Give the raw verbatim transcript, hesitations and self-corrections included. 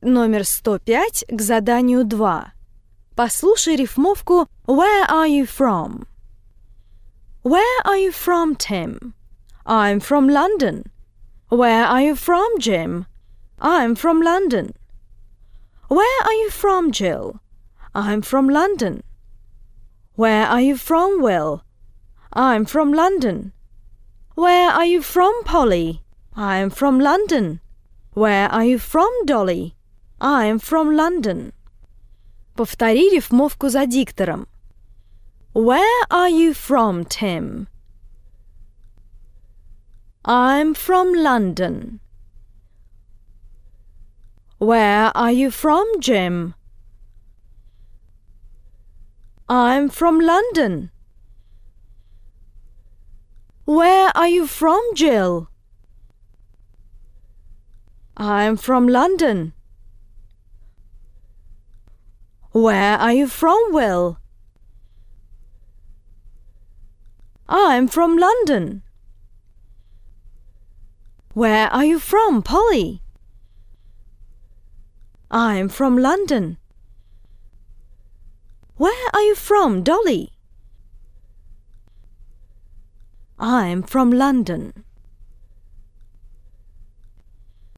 номер сто пять к заданию два. Послушай рифмовку Where are you from? Where are you from, Tim? I'm from London. Where are you from, Jim? I'm from London. Where are you from, Jill? I'm from London. Where are you from, Will? I'm from London. Where are you from, Polly? I'm from London. Where are you from, Dolly? I'm from London. Повтори рифмовку за диктором. Where are you from, Tim? I'm from London. Where are you from, Jim? I'm from London. Where are you from, Jill? I'm from London. Where are you from, Will? I'm from London. Where are you from, Polly? I'm from London. Where are you from, Dolly? I'm from London.